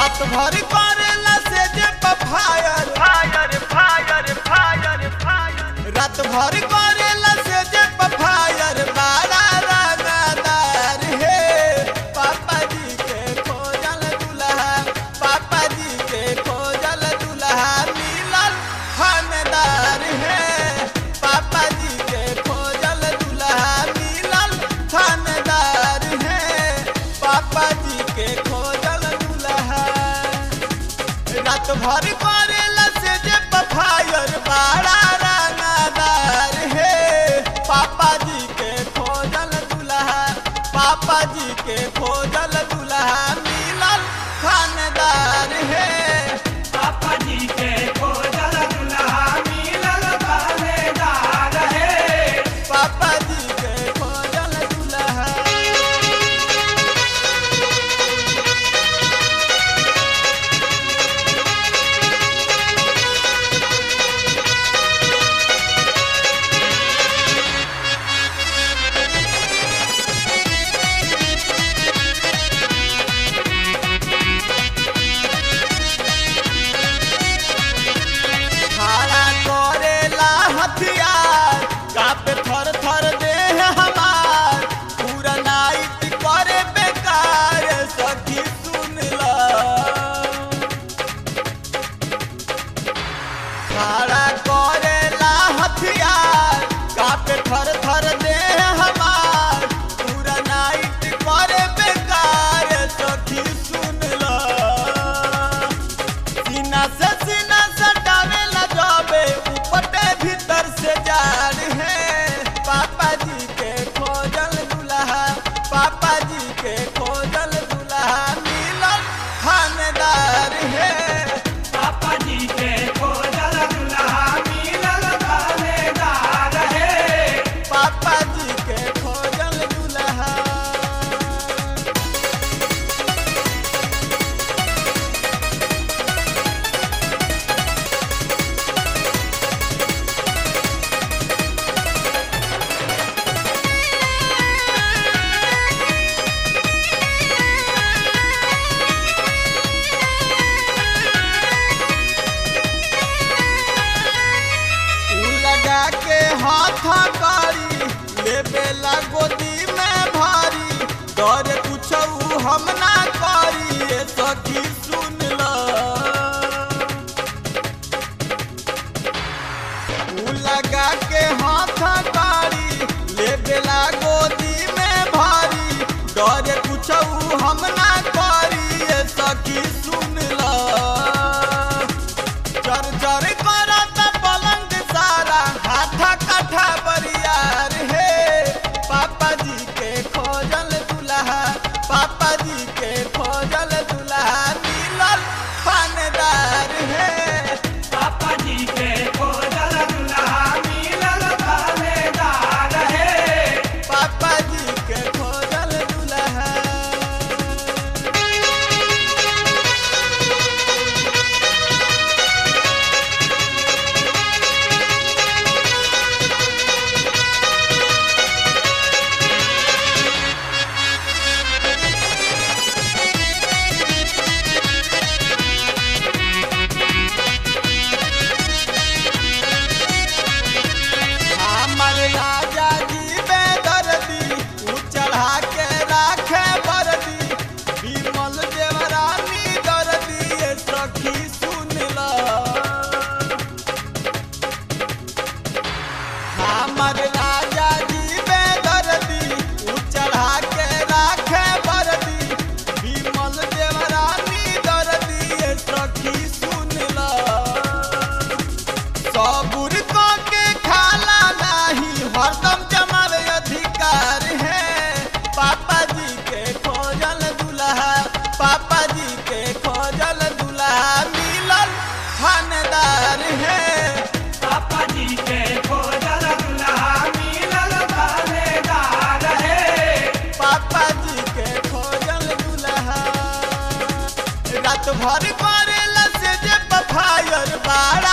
रात भर करेला से जे fire fire fire fire fire रात भर करेला से जे फायर बड़ा रंगदार हे पापा जी के खोजल दुल्हा पापा जी के खोजल दुल्हा मिलल थानेदार हे पापा जी के खोजल दुल्हा मिलल थानेदार हे पापा जी के खोजल दुल्हा रात भर करेला से जे फायर बड़ा रंगदार हे पापा जी के खोजल दुल्हा पापा जी के खोजल दुल्हा मिलल थानेदार हे पापा जी के खोजल दुल्हा मिलल थानेदार हे पापा जी के खोजल दुल्हा खड़ा करेला हथियार कापे थर थर देह हमार पूरा नाइट करे बेकार सखी सुन ला खड़ा करेला हथियार कापे थर थर देह हमार पूरा नाइट करे बेकार सखी सुन ला सीना से सटावेला जाबे उपटे भीतर से जार है पापा जी के खोजल दुल्हा पापा जी के खोजल दुल्हा मिलल थानेदार है पापा जी के खोजल दुल्हा मिलल थानेदार हे पापा जी के खोजल दुल्हा लगा के हाथ करी लेबेला गोदी में भारी डर कुछ हम ना करी ये सखी सुन ला लगा के हाथ करी लेबेला गोदी में भारी डर कुछ हम ना करी ये सखी सुन ला चर चर करता पलंग सारा हाथा काठा बरियार हे पापा जी के खोजल दुल्हा पापा जी के खोजल दुल्हा मिलल थानेदार हे पापा जी के खोजल दुल्हा मिलल थानेदार हे पापा जी के खोजल दुल्हा हमर राजा जी बेदर्दी उ चढ़ा के राखे बरदी विमल देवरानी दर्दी ये सखी सुन ला हमर राजा जी बेदर्दी उ चढ़ा के राखे बरदी विमल देवरानी दर्दी ये सखी सुन ला सबूर के खाला नाही हरदम जमावे अधिकार है पापा जी के खोजल दुल्हा पापा जी के खोजल दुल्हा मिलल थानेदार है पापा जी के खोजल दुल्हा मिलल थानेदार हे पापा जी के खोजल दुल्हा रात भर करेला से जे फायर बड़ा